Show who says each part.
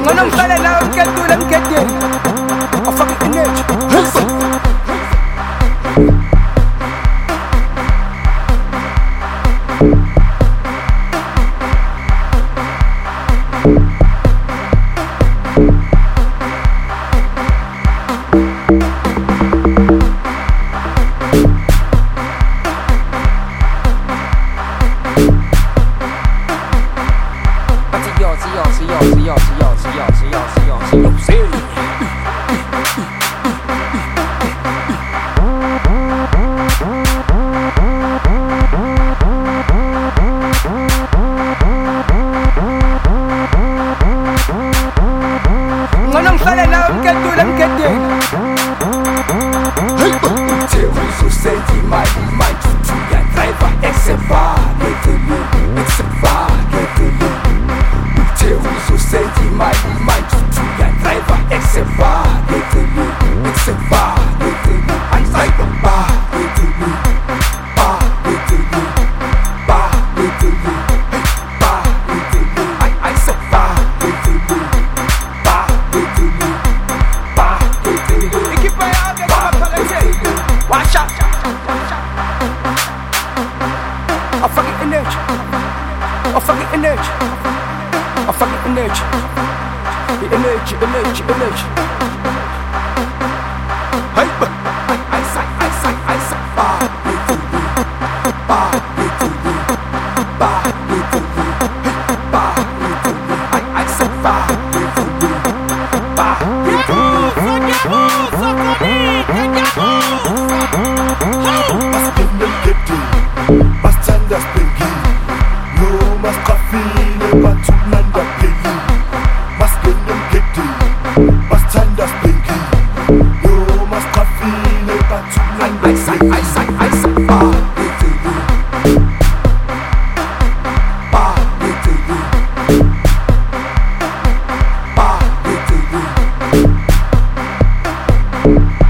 Speaker 1: وانا مخلنا بجد ولا مكدر افكر الناس وانا مخلنا بجد ولا مكدر
Speaker 2: Terrorism sent in my mind to your driver Terrorism sent in my mind to your driver I say ba I say
Speaker 1: watch out I fucking energy I fucking energy I fucking energy the energy
Speaker 2: hey I say I